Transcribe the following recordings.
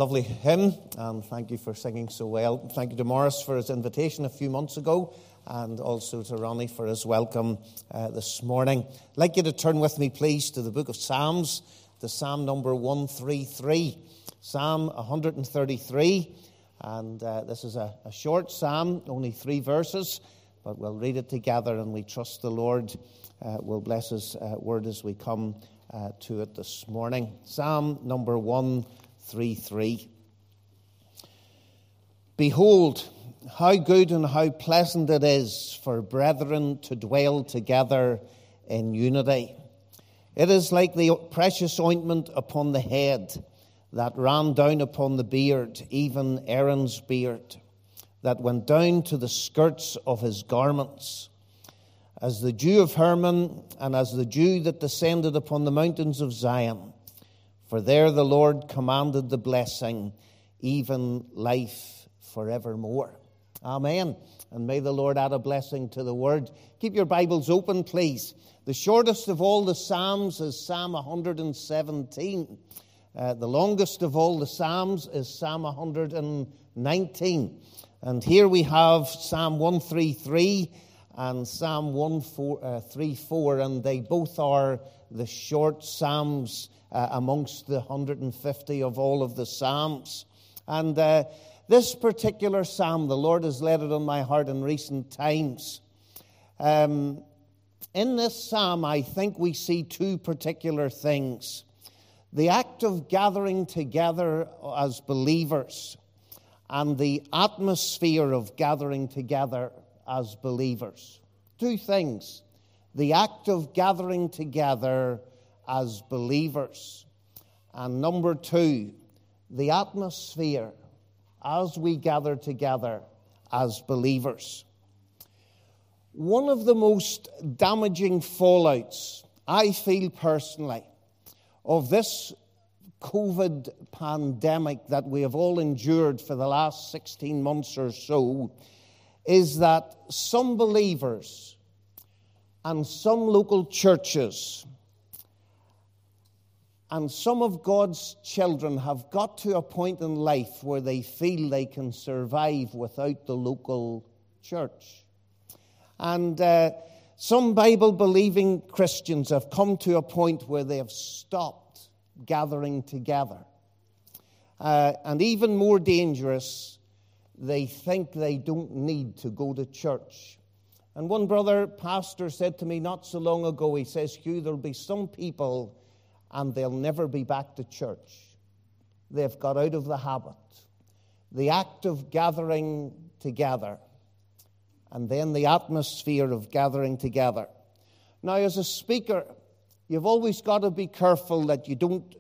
lovely hymn, and thank you for singing so well. Thank you to Morris for his invitation a few months ago, and also to Ronnie for his welcome this morning. I'd like you to turn with me, please, to the book of Psalms, to Psalm number 133. Psalm 133, and this is a short psalm, only 3 verses, but we'll read it together, and we trust the Lord will bless his word as we come to it this morning. Psalm number 133. Behold, how good and how pleasant it is for brethren to dwell together in unity. It is like the precious ointment upon the head that ran down upon the beard, even Aaron's beard, that went down to the skirts of his garments, as the dew of Hermon, and as the dew that descended upon the mountains of Zion. For there the Lord commanded the blessing, even life forevermore. Amen. And may the Lord add a blessing to the word. Keep your Bibles open, please. The shortest of all the Psalms is Psalm 117. The longest of all the Psalms is Psalm 119. And here we have Psalm 133 and Psalm 134, and they both are the short Psalms amongst the 150 of all of the Psalms. And this particular Psalm, the Lord has laid it on my heart in recent times. In this Psalm, I think we see 2 particular things. The act of gathering together as believers and the atmosphere of gathering together as believers. 2 things. The act of gathering together as believers. And number 2, the atmosphere as we gather together as believers. One of the most damaging fallouts, I feel personally, of this COVID pandemic that we have all endured for the last 16 months or so, is that some believers and some local churches and some of God's children have got to a point in life where they feel they can survive without the local church. And some Bible-believing Christians have come to a point where they have stopped gathering together. And even more dangerous, they think they don't need to go to church. And one brother pastor said to me not so long ago, he says, Hugh, there'll be some people and they'll never be back to church. They've got out of the habit. The act of gathering together, and then the atmosphere of gathering together. Now, as a speaker, you've always got to be careful that you don't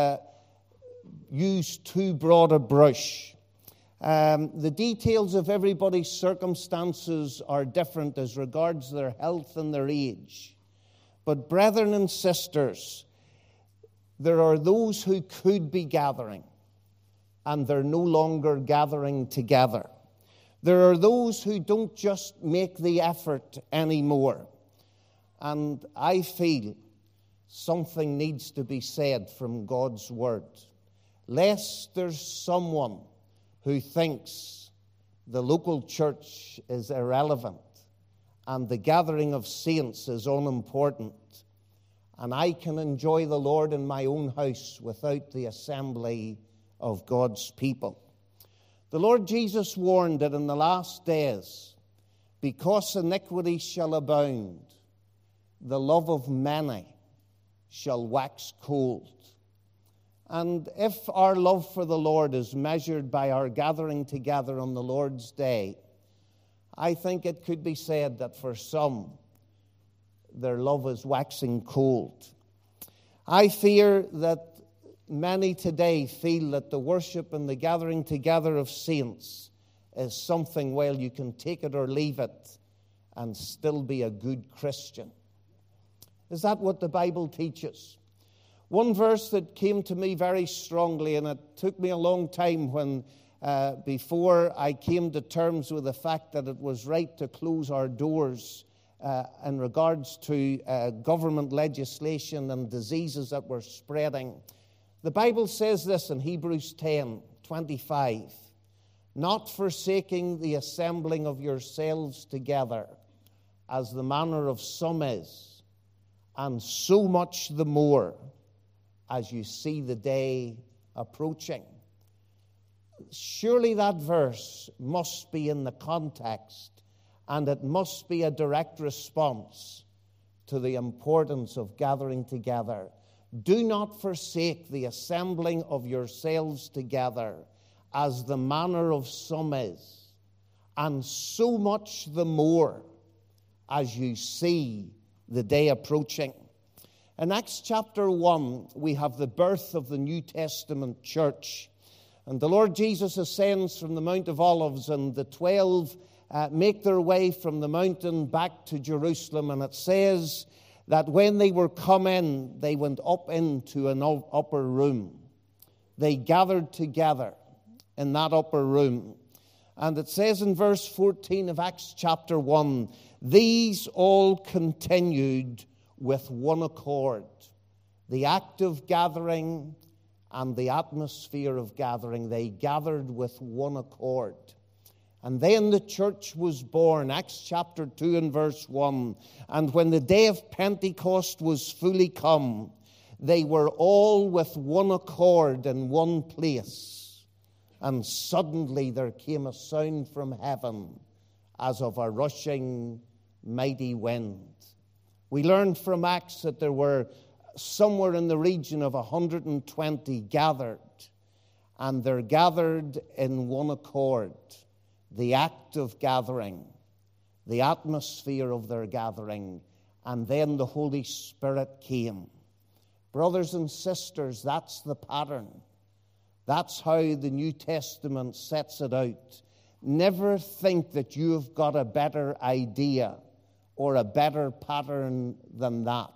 use too broad a brush. The details of everybody's circumstances are different as regards their health and their age. But brethren and sisters, there are those who could be gathering, and they're no longer gathering together. There are those who don't just make the effort anymore. And I feel something needs to be said from God's word. Lest there's someone who thinks the local church is irrelevant and the gathering of saints is unimportant, and I can enjoy the Lord in my own house without the assembly of God's people. The Lord Jesus warned that in the last days, because iniquity shall abound, the love of many shall wax cold. And if our love for the Lord is measured by our gathering together on the Lord's day, I think it could be said that for some, their love is waxing cold. I fear that many today feel that the worship and the gathering together of saints is something, well, you can take it or leave it and still be a good Christian. Is that what the Bible teaches? One verse that came to me very strongly, and it took me a long time when before I came to terms with the fact that it was right to close our doors in regards to government legislation and diseases that were spreading. The Bible says this in Hebrews 10, 25. Not forsaking the assembling of yourselves together, as the manner of some is, and so much the more as you see the day approaching. Surely that verse must be in the context, and it must be a direct response to the importance of gathering together. Do not forsake the assembling of yourselves together, as the manner of some is, and so much the more as you see the day approaching. In Acts chapter 1, we have the birth of the New Testament church. And the Lord Jesus ascends from the Mount of Olives, and the 12 make their way from the mountain back to Jerusalem. And it says that when they were come in, they went up into an upper room. They gathered together in that upper room. And it says in verse 14 of Acts chapter 1, these all continued with one accord. The act of gathering and the atmosphere of gathering, they gathered with one accord. And then the church was born, Acts chapter 2 and verse 1. And when the day of Pentecost was fully come, they were all with one accord in one place. And suddenly there came a sound from heaven as of a rushing mighty wind. We learned from Acts that there were somewhere in the region of 120 gathered, and they're gathered in one accord. The act of gathering, the atmosphere of their gathering, and then the Holy Spirit came. Brothers and sisters, that's the pattern. That's how the New Testament sets it out. Never think that you have got a better idea or a better pattern than that.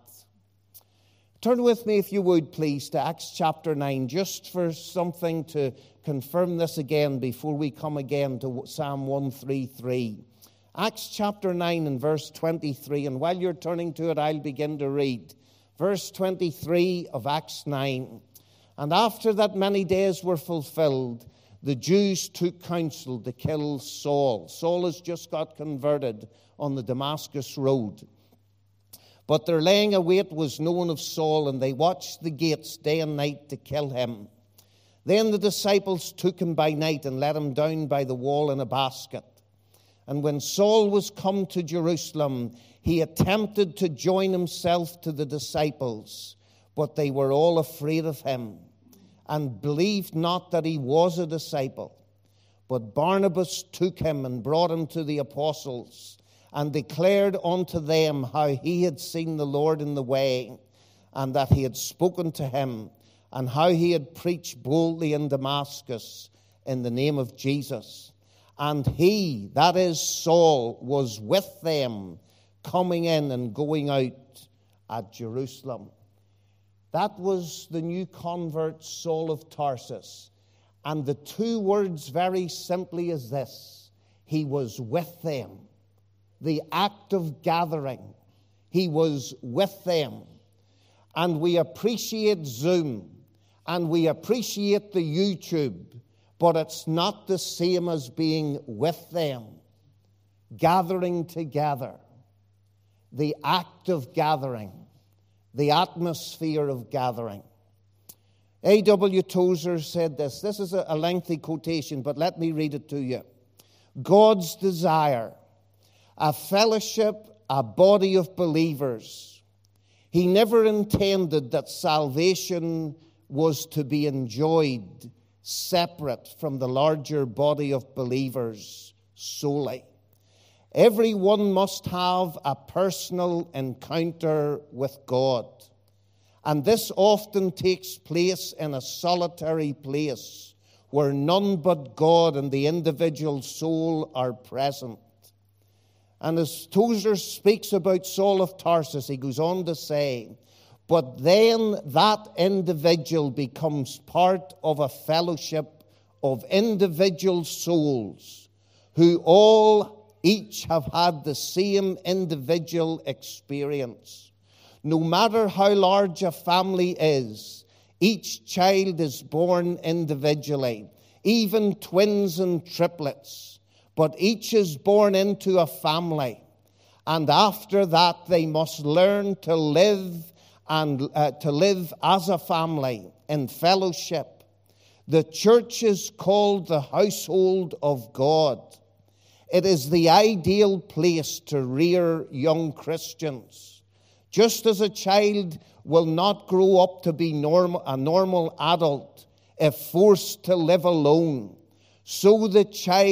Turn with me, if you would, please, to Acts chapter 9, just for something to confirm this again before we come again to Psalm 133. Acts chapter 9 and verse 23, and while you're turning to it, I'll begin to read. Verse 23 of Acts 9. And after that many days were fulfilled, the Jews took counsel to kill Saul. Saul has just got converted on the Damascus road. But their laying await was known of Saul, and they watched the gates day and night to kill him. Then the disciples took him by night and let him down by the wall in a basket. And when Saul was come to Jerusalem, he attempted to join himself to the disciples, but they were all afraid of him, and believed not that he was a disciple. But Barnabas took him and brought him to the apostles, and declared unto them how he had seen the Lord in the way, and that he had spoken to him, and how he had preached boldly in Damascus in the name of Jesus. And he, that is Saul, was with them, coming in and going out at Jerusalem. That was the new convert, Saul of Tarsus. And the two words very simply is this: he was with them. The act of gathering, he was with them. And we appreciate Zoom, and we appreciate the YouTube, but it's not the same as being with them, gathering together. The act of gathering, the atmosphere of gathering. A.W. Tozer said this. This is a lengthy quotation, but let me read it to you. God's desire, a fellowship, a body of believers. He never intended that salvation was to be enjoyed separate from the larger body of believers solely. Everyone must have a personal encounter with God. And this often takes place in a solitary place where none but God and the individual soul are present. And as Tozer speaks about Saul of Tarsus, he goes on to say, but then that individual becomes part of a fellowship of individual souls who each have had the same individual experience. No matter how large a family is, each child is born individually. even twins and triplets. But each is born into a family, and after that they must learn to live as a family in fellowship. The church is called the household of God. It is the ideal place to rear young Christians. Just as a child will not grow up to be a normal adult if forced to live alone, so the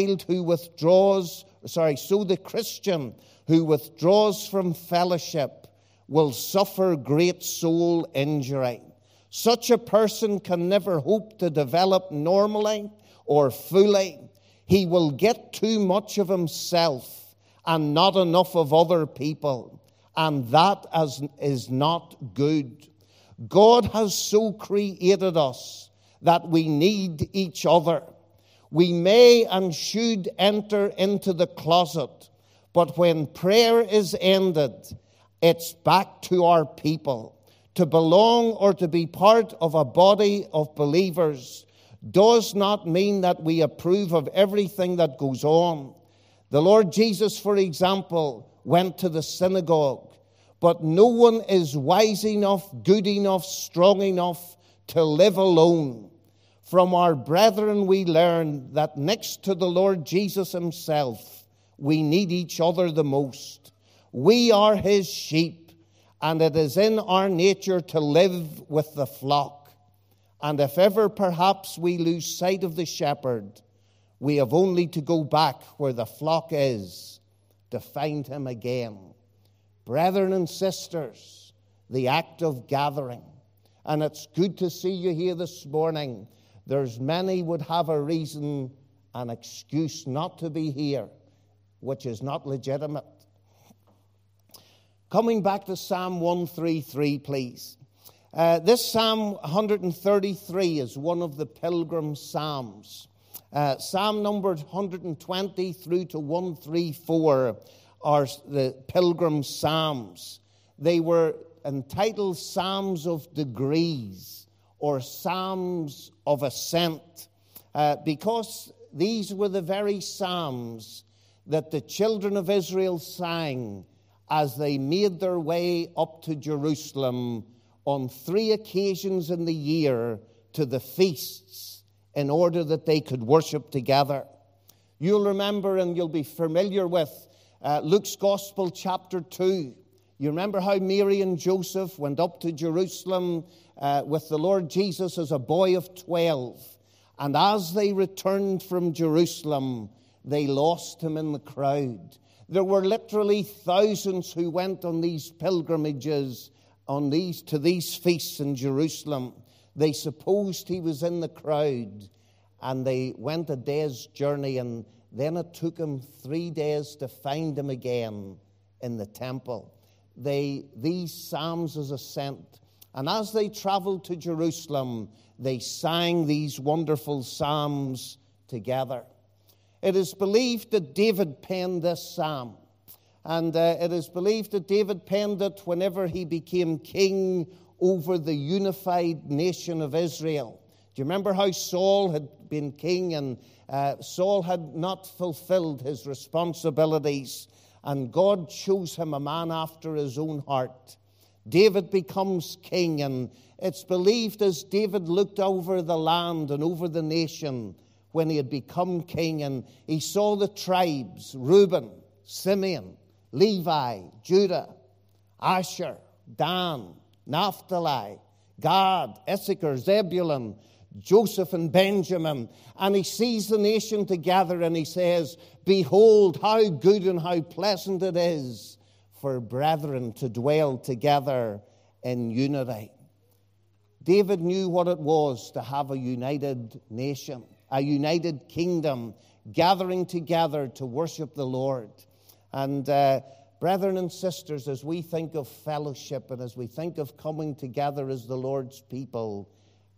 Christian who withdraws from fellowship will suffer great soul injury. Such a person can never hope to develop normally or fully. He will get too much of himself and not enough of other people, and that is not good. God has so created us that we need each other. We may and should enter into the closet, but when prayer is ended, it's back to our people. To belong or to be part of a body of believers does not mean that we approve of everything that goes on. The Lord Jesus, for example, went to the synagogue, but no one is wise enough, good enough, strong enough to live alone. From our brethren we learn that next to the Lord Jesus himself, we need each other the most. We are his sheep, and it is in our nature to live with the flock. And if ever perhaps we lose sight of the shepherd, we have only to go back where the flock is to find him again. Brethren and sisters, the act of gathering. And it's good to see you here this morning. There's many would have a reason, an excuse not to be here, which is not legitimate. Coming back to Psalm 133, please. This Psalm 133 is one of the pilgrim psalms. Psalm numbered 120 through to 134 are the pilgrim psalms. They were entitled Psalms of Degrees or Psalms of Ascent because these were the very psalms that the children of Israel sang as they made their way up to Jerusalem on 3 occasions in the year to the feasts in order that they could worship together. You'll remember and you'll be familiar with Luke's Gospel chapter 2. You remember how Mary and Joseph went up to Jerusalem with the Lord Jesus as a boy of 12. And as they returned from Jerusalem, they lost him in the crowd. There were literally thousands who went on these pilgrimages to these feasts in Jerusalem. They supposed he was in the crowd, and they went a day's journey, and then it took him 3 days to find him again in the temple. These psalms of ascent. And as they traveled to Jerusalem, they sang these wonderful psalms together. It is believed that David penned this psalm. And it is believed that David penned it whenever he became king over the unified nation of Israel. Do you remember how Saul had been king and Saul had not fulfilled his responsibilities, and God chose him a man after his own heart? David becomes king, and it's believed as David looked over the land and over the nation when he had become king, and he saw the tribes, Reuben, Simeon, Levi, Judah, Asher, Dan, Naphtali, Gad, Issachar, Zebulun, Joseph and Benjamin. And he sees the nation together and he says, "Behold, how good and how pleasant it is for brethren to dwell together in unity." David knew what it was to have a united nation, a united kingdom, gathering together to worship the Lord. And brethren and sisters, as we think of fellowship and as we think of coming together as the Lord's people,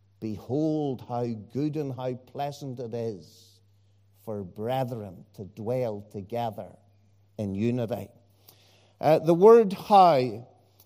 behold how good and how pleasant it is for brethren to dwell together in unity. The word how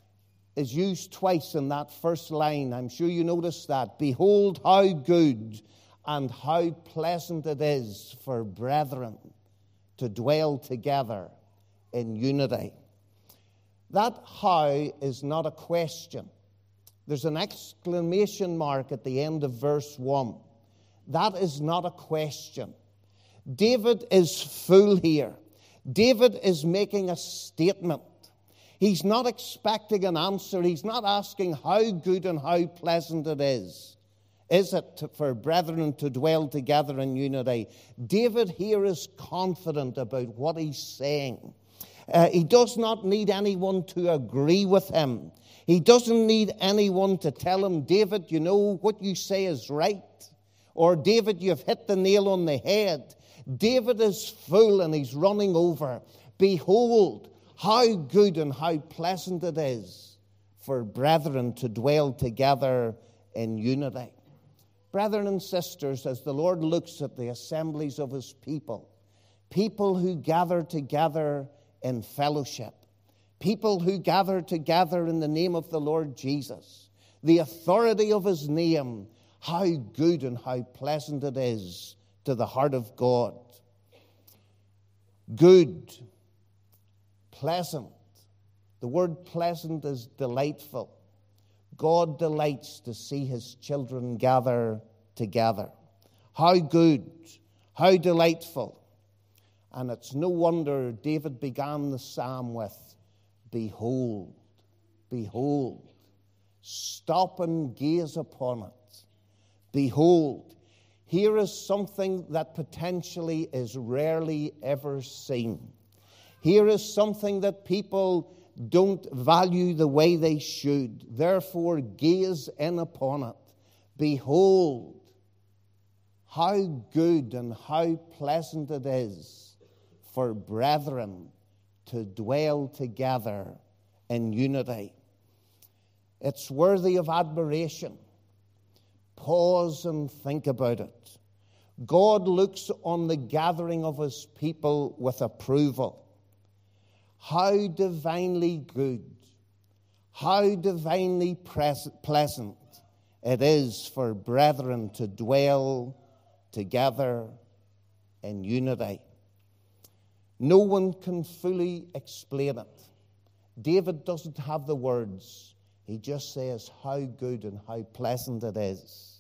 is used twice in that first line. I'm sure you noticed that. Behold how good and how pleasant it is for brethren to dwell together in unity. That how is not a question. There's an exclamation mark at the end of verse 1. That is not a question. David is full here. David is making a statement. He's not expecting an answer. He's not asking how good and how pleasant it is. Is it for brethren to dwell together in unity? David here is confident about what he's saying. He does not need anyone to agree with him. He doesn't need anyone to tell him, David, you know, what you say is right. Or, David, you've hit the nail on the head. David is full and he's running over. Behold, how good and how pleasant it is for brethren to dwell together in unity. Brethren and sisters, as the Lord looks at the assemblies of his people, people who gather together in fellowship, people who gather together in the name of the Lord Jesus, the authority of his name, how good and how pleasant it is to the heart of God. Good, pleasant. The word pleasant is delightful. God delights to see his children gather together. How good, how delightful. And it's no wonder David began the psalm with, behold, behold. Stop and gaze upon it. Behold. Here is something that potentially is rarely ever seen. Here is something that people don't value the way they should. Therefore, gaze in upon it. Behold, how good and how pleasant it is for brethren to dwell together in unity. It's worthy of admiration. Pause and think about it. God looks on the gathering of his people with approval. How divinely good, how divinely pleasant it is for brethren to dwell together in unity. No one can fully explain it. David doesn't have the words. He just says how good and how pleasant it is.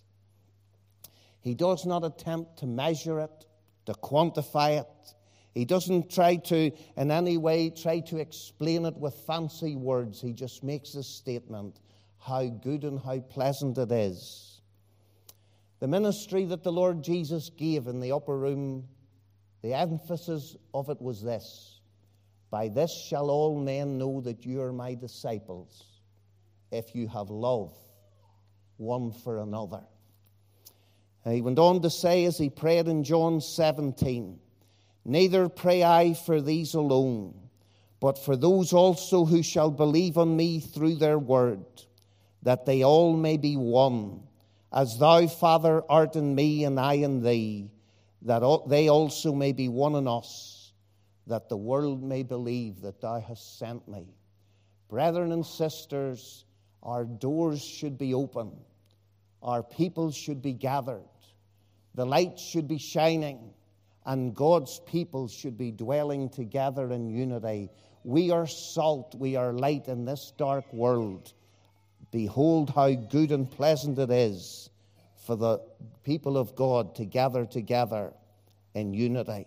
He does not attempt to measure it, to quantify it. He doesn't try to, in any way, try to explain it with fancy words. He just makes a statement, how good and how pleasant it is. The ministry that the Lord Jesus gave in the upper room, the emphasis of it was this: by this shall all men know that you are my disciples, if you have love one for another. And he went on to say, as he prayed in John 17, neither pray I for these alone, but for those also who shall believe on me through their word, that they all may be one, as thou, Father, art in me and I in thee, that they also may be one in us, that the world may believe that thou hast sent me. Brethren and sisters, our doors should be open. Our people should be gathered. The light should be shining. And God's people should be dwelling together in unity. We are salt, we are light in this dark world. Behold how good and pleasant it is for the people of God to gather together in unity.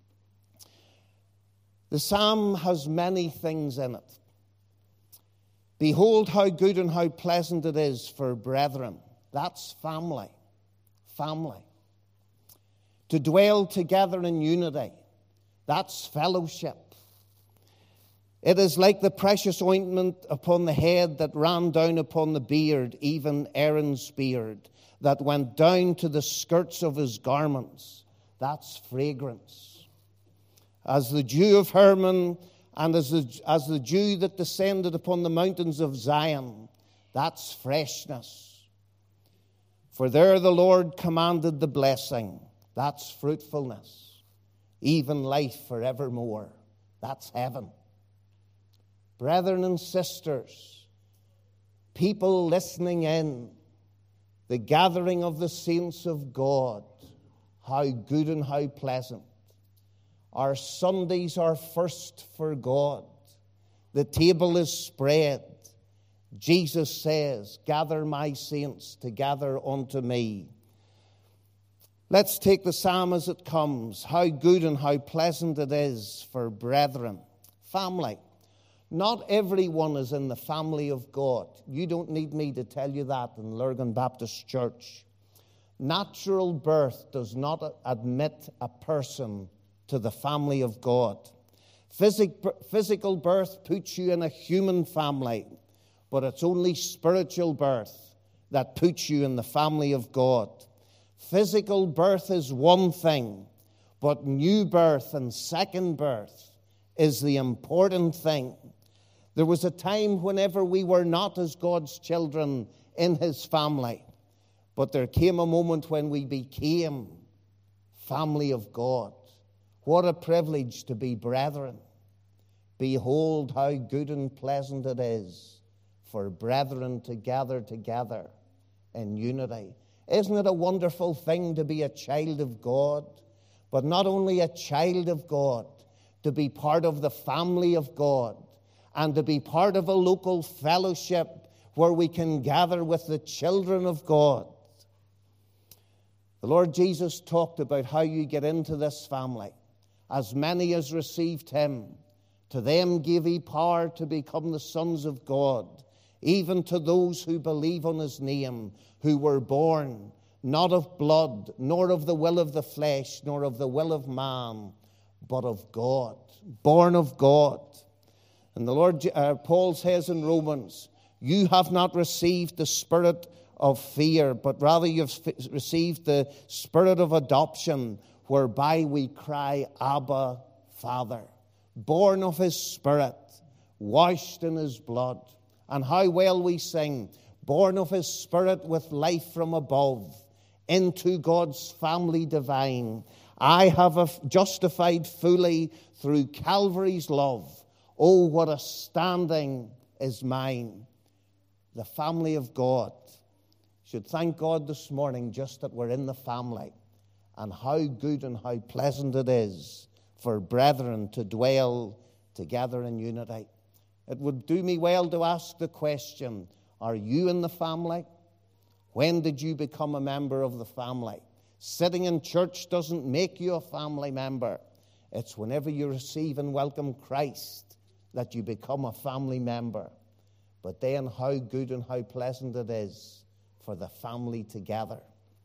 The psalm has many things in it. Behold how good and how pleasant it is for brethren. That's family. Family. To dwell together in unity. That's fellowship. It is like the precious ointment upon the head that ran down upon the beard, even Aaron's beard, that went down to the skirts of his garments. That's fragrance. As the dew of Hermon, and as the dew that descended upon the mountains of Zion, that's freshness. For there the Lord commanded the blessing. That's fruitfulness. Even life forevermore. That's heaven. Brethren and sisters, people listening in, The gathering of the saints of God. How good and how pleasant. Our Sundays are first for God. The table is spread. Jesus says, gather my saints together unto me. Let's take the psalm as it comes. How good and how pleasant it is for brethren. Family. Not everyone is in the family of God. You don't need me to tell you that in Lurgan Baptist Church. Natural birth does not admit a person to the family of God. Physical birth puts you in a human family, but it's only spiritual birth that puts you in the family of God. Physical birth is one thing, but new birth and second birth is the important thing. There was a time whenever we were not as God's children in his family, but there came a moment when we became family of God. What a privilege to be brethren. Behold how good and pleasant it is for brethren to gather together in unity. Isn't it a wonderful thing to be a child of God? But not only a child of God, to be part of the family of God and to be part of a local fellowship where we can gather with the children of God. The Lord Jesus talked about how you get into this family. As many as received him, to them gave he power to become the sons of God, even to those who believe on his name, who were born not of blood, nor of the will of the flesh, nor of the will of man, but of God. Born of God. And the Lord, Paul says in Romans, you have not received the spirit of fear, but rather you've received the spirit of adoption, whereby we cry, Abba, Father. Born of his Spirit, washed in his blood. And how well we sing, born of his Spirit with life from above, into God's family divine. I have justified fully through Calvary's love. Oh, what a standing is mine. The family of God. Should thank God this morning just that we're in the family. And how good and how pleasant it is for brethren to dwell together in unity. It would do me well to ask the question, are you in the family? When did you become a member of the family? Sitting in church doesn't make you a family member. It's whenever you receive and welcome Christ that you become a family member. But then how good and how pleasant it is for the family together.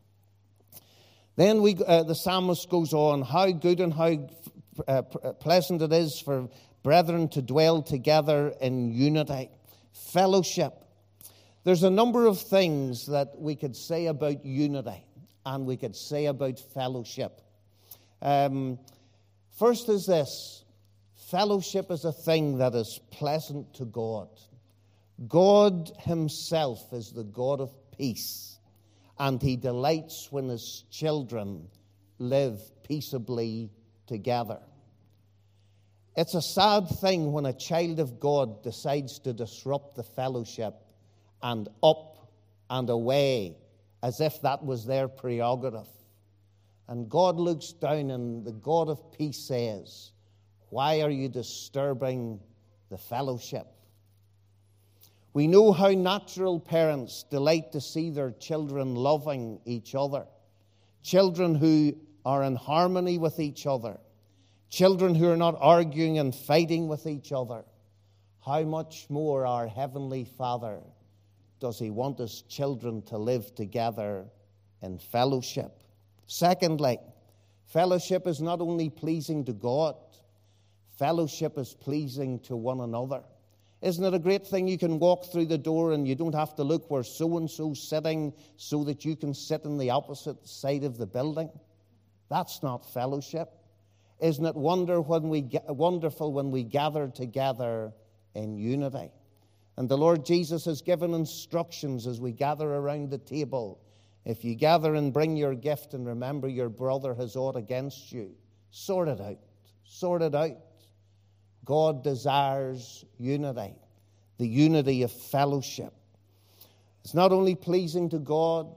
Then the psalmist goes on, how good and how pleasant it is for brethren to dwell together in unity. Fellowship. There's a number of things that we could say about unity and we could say about fellowship. First is this. Fellowship is a thing that is pleasant to God. God himself is the God of peace, and he delights when his children live peaceably together. It's a sad thing when a child of God decides to disrupt the fellowship and up and away as if that was their prerogative. And God looks down and the God of peace says, why are you disturbing the fellowship? We know how natural parents delight to see their children loving each other. Children who are in harmony with each other. Children who are not arguing and fighting with each other. How much more our Heavenly Father does he want his children to live together in fellowship? Secondly, fellowship is not only pleasing to God, fellowship is pleasing to one another. Isn't it a great thing you can walk through the door and you don't have to look where so-and-so's sitting so that you can sit on the opposite side of the building? That's not fellowship. Isn't it wonderful when we gather together in unity? And the Lord Jesus has given instructions as we gather around the table. If you gather and bring your gift and remember your brother has aught against you, sort it out. Sort it out. God desires unity, the unity of fellowship. It's not only pleasing to God,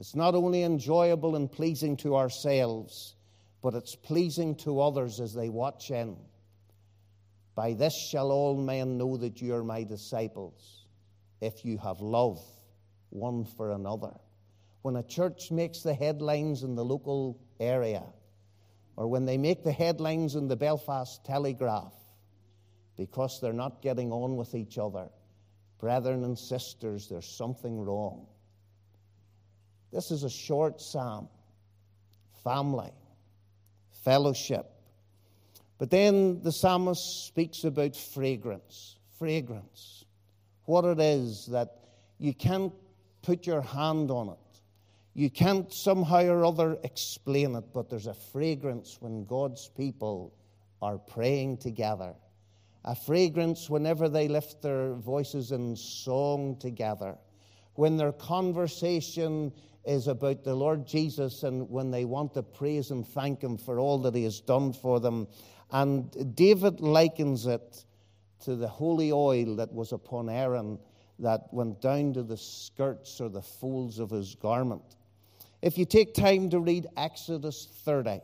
It's not only enjoyable and pleasing to ourselves, but it's pleasing to others as they watch in. By this shall all men know that you are my disciples, if you have love one for another. When a church makes the headlines in the local area, or when they make the headlines in the Belfast Telegraph, because they're not getting on with each other, brethren and sisters, there's something wrong. This is a short psalm. Family, fellowship. But then the psalmist speaks about fragrance. Fragrance. What it is that you can't put your hand on it. You can't somehow or other explain it, but there's a fragrance when God's people are praying together. A fragrance whenever they lift their voices in song together. When their conversation is about the Lord Jesus and when they want to praise and thank Him for all that He has done for them. And David likens it to the holy oil that was upon Aaron that went down to the skirts or the folds of his garment. If you take time to read Exodus 30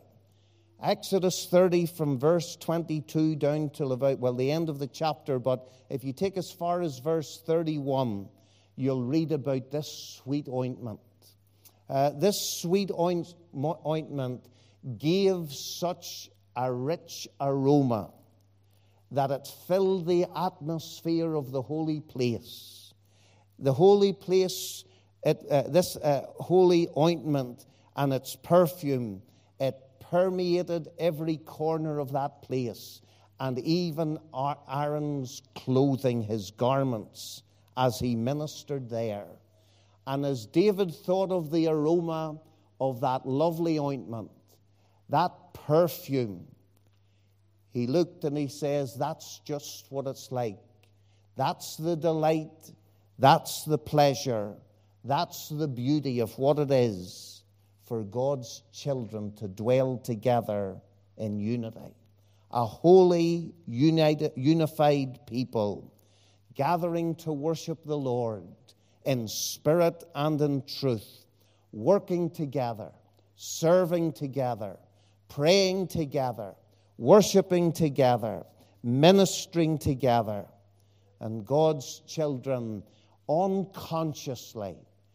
from verse 22 down till about, the end of the chapter, but if you take as far as verse 31, you'll read about this sweet ointment. This sweet ointment gave such a rich aroma that it filled the atmosphere of the holy place. The holy place, this holy ointment and its perfume, it permeated every corner of that place, and even Aaron's clothing, his garments, as he ministered there. And as David thought of the aroma of that lovely ointment, that perfume, he looked and he says, that's just what it's like. That's the delight, that's the pleasure, that's the beauty of what it is for God's children to dwell together in unity. A holy, unified people gathering to worship the Lord in spirit and in truth, working together, serving together, praying together, worshiping together, ministering together, and God's children unconsciously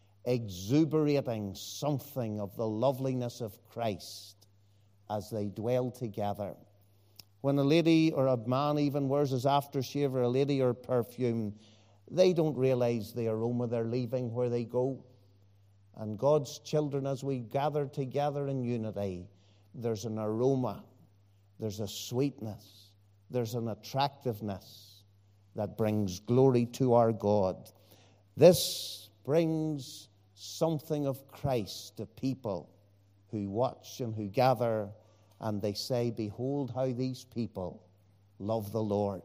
exuberating something of the loveliness of Christ as they dwell together. When a lady or a man even wears his aftershave, or a lady or perfume, they don't realize the aroma they're leaving where they go. And God's children, as we gather together in unity, there's an aroma, there's a sweetness, there's an attractiveness that brings glory to our God. This brings something of Christ to people who watch and who gather, and they say, behold how these people love the Lord.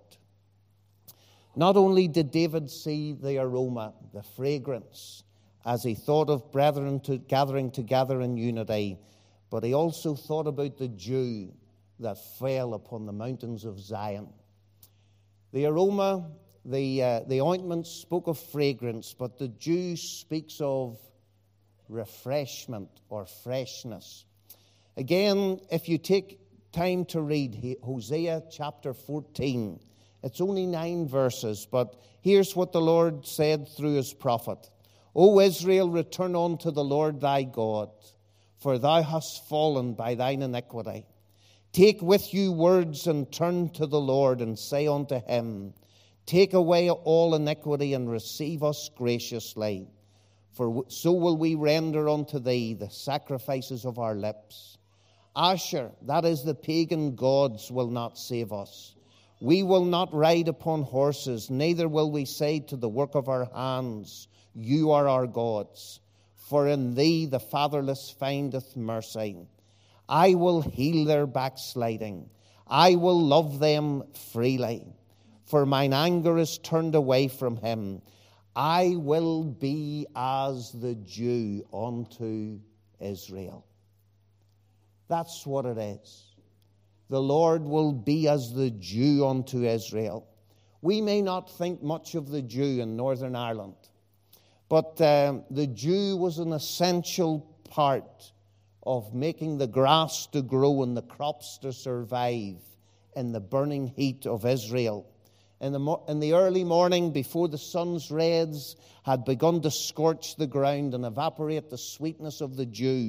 Not only did David see the aroma, the fragrance, as he thought of brethren gathering together in unity, but he also thought about the dew that fell upon the mountains of Zion. The aroma, the ointment spoke of fragrance, but the dew speaks of refreshment or freshness. Again, if you take time to read Hosea chapter 14, it's only 9 verses, but here's what the Lord said through his prophet. O Israel, return unto the Lord thy God, for thou hast fallen by thine iniquity. Take with you words and turn to the Lord and say unto him, take away all iniquity and receive us graciously. For so will we render unto thee the sacrifices of our lips. Asher, that is the pagan gods, will not save us. We will not ride upon horses, neither will we say to the work of our hands, you are our gods. For in thee the fatherless findeth mercy. I will heal their backsliding. I will love them freely. For mine anger is turned away from him. I will be as the dew unto Israel. That's what it is. The Lord will be as the dew unto Israel. We may not think much of the dew in Northern Ireland, But the dew was an essential part of making the grass to grow and the crops to survive in the burning heat of Israel. In the early morning, before the sun's rays had begun to scorch the ground and evaporate the sweetness of the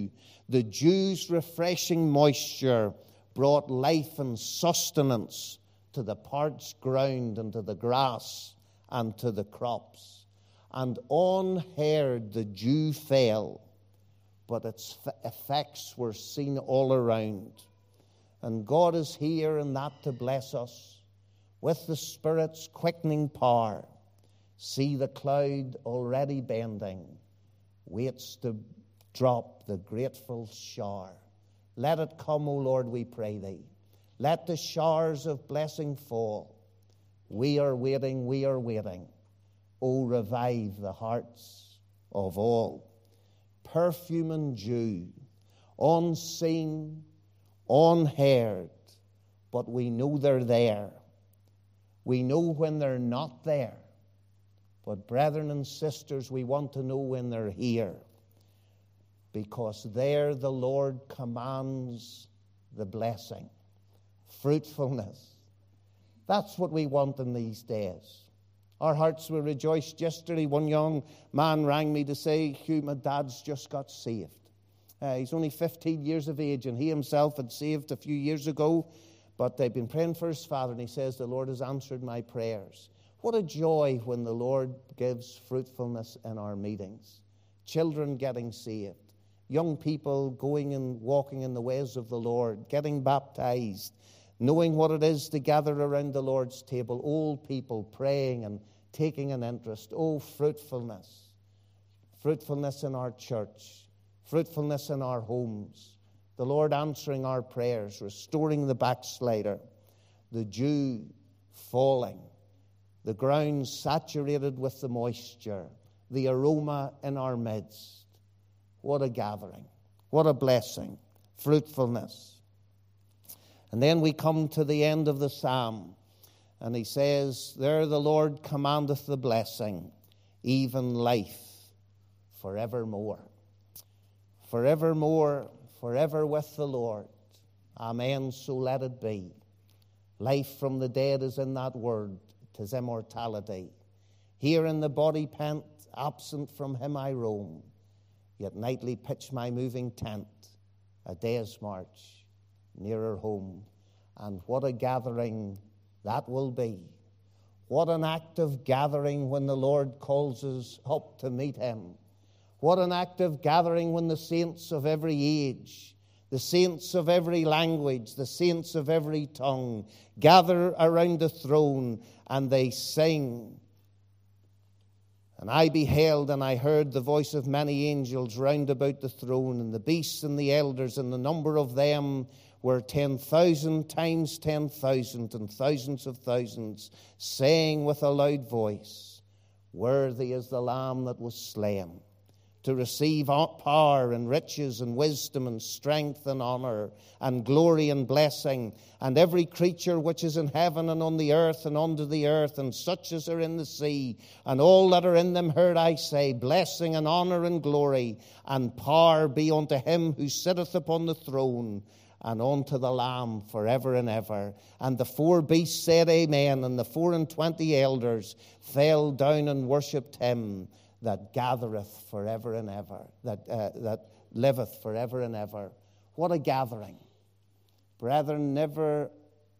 dew's refreshing moisture brought life and sustenance to the parched ground and to the grass and to the crops. And unheard the dew fell, but its effects were seen all around. And God is here in that to bless us with the Spirit's quickening power. See the cloud already bending, waits to drop the grateful shower. Let it come, O Lord, we pray thee. Let the showers of blessing fall. We are waiting, we are waiting. O revive the hearts of all. Perfume and dew, unseen, unheard, but we know they're there. We know when they're not there. But brethren and sisters, we want to know when they're here, because there the Lord commands the blessing, fruitfulness. That's what we want in these days. Our hearts were rejoiced yesterday. One young man rang me to say, Hugh, my dad's just got saved. He's only 15 years of age, and he himself had saved a few years ago, but they've been praying for his father, and he says, the Lord has answered my prayers. What a joy when the Lord gives fruitfulness in our meetings. Children getting saved. Young people going and walking in the ways of the Lord, getting baptized, knowing what it is to gather around the Lord's table. Old people praying and taking an interest. Oh, fruitfulness. Fruitfulness in our church. Fruitfulness in our homes. The Lord answering our prayers, restoring the backslider. The dew falling. The ground saturated with the moisture. The aroma in our midst. What a gathering. What a blessing. Fruitfulness. And then we come to the end of the psalm. And he says, there the Lord commandeth the blessing, even life forevermore. Forevermore, forever with the Lord. Amen, so let it be. Life from the dead is in that word. 'Tis immortality. Here in the body pent, absent from him I roam. Yet nightly pitch my moving tent, a day's march nearer home. And what a gathering that will be. What an act of gathering when the Lord calls us up to meet him. What an act of gathering when the saints of every age, the saints of every language, the saints of every tongue gather around the throne and they sing. And I beheld and I heard the voice of many angels round about the throne, and the beasts and the elders, and the number of them were 10,000 times 10,000 and thousands of thousands, saying with a loud voice, worthy is the Lamb that was slain, to receive power and riches and wisdom and strength and honor and glory and blessing. And every creature which is in heaven and on the earth and under the earth, and such as are in the sea, and all that are in them, heard I say, blessing and honor and glory and power be unto him who sitteth upon the throne, and unto the Lamb forever and ever. And the four beasts said, Amen. And the 24 elders fell down and worshipped him that gathereth forever and ever, that liveth forever and ever. What a gathering. Brethren, never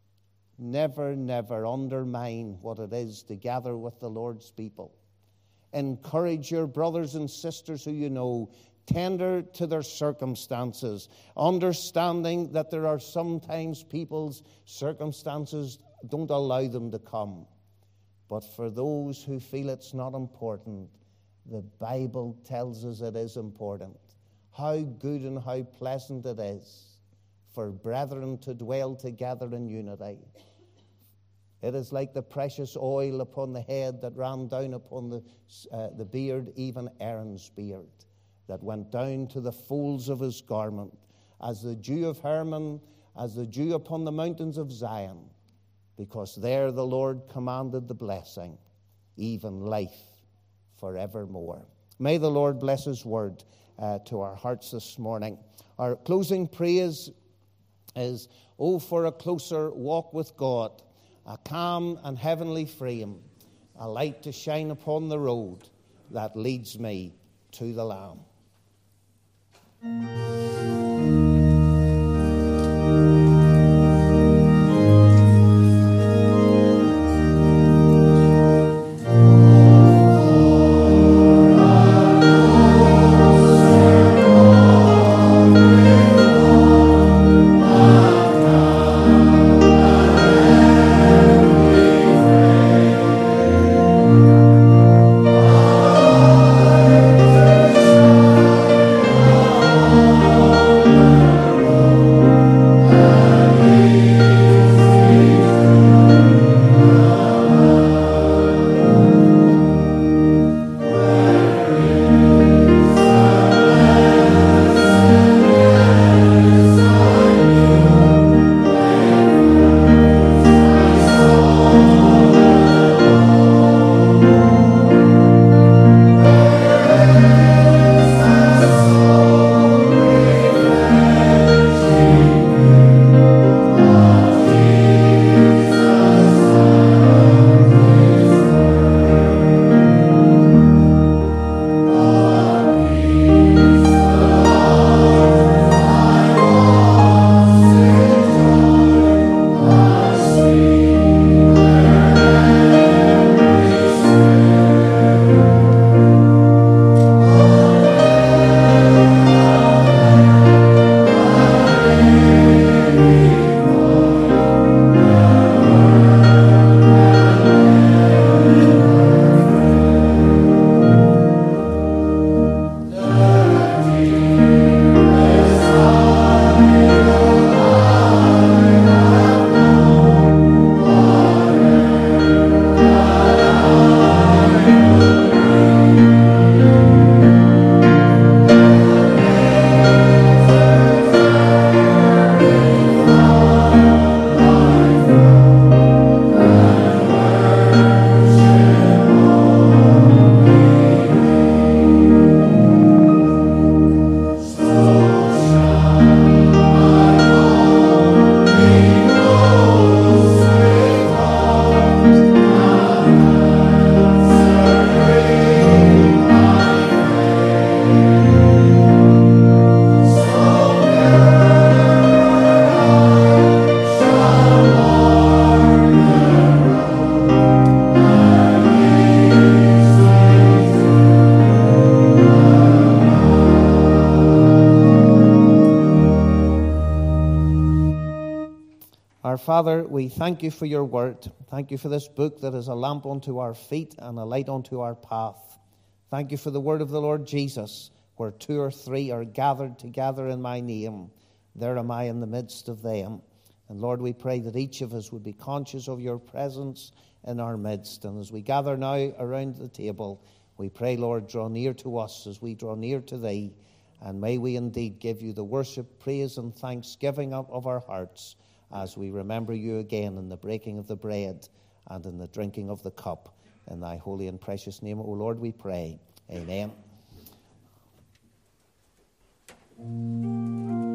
undermine what it is to gather with the Lord's people. Encourage your brothers and sisters who you know, tender to their circumstances, understanding that there are sometimes people's circumstances don't allow them to come. But for those who feel it's not important, the Bible tells us it is important. How good and how pleasant it is for brethren to dwell together in unity. It is like the precious oil upon the head that ran down upon the beard, even Aaron's beard, that went down to the folds of his garment, as the dew of Hermon, as the dew upon the mountains of Zion, because there the Lord commanded the blessing, even life forevermore. May the Lord bless his word to our hearts this morning. Our closing praise is, oh, for a closer walk with God, a calm and heavenly frame, a light to shine upon the road that leads me to the Lamb. Our Father, we thank you for your word. Thank you for this book that is a lamp unto our feet and a light unto our path. Thank you for the word of the Lord Jesus, where 2 or 3 are gathered together in my name. There am I in the midst of them. And Lord, we pray that each of us would be conscious of your presence in our midst. And as we gather now around the table, we pray, Lord, draw near to us as we draw near to thee. And may we indeed give you the worship, praise, and thanksgiving of our hearts as we remember you again in the breaking of the bread and in the drinking of the cup. In thy holy and precious name, O Lord, we pray. Amen.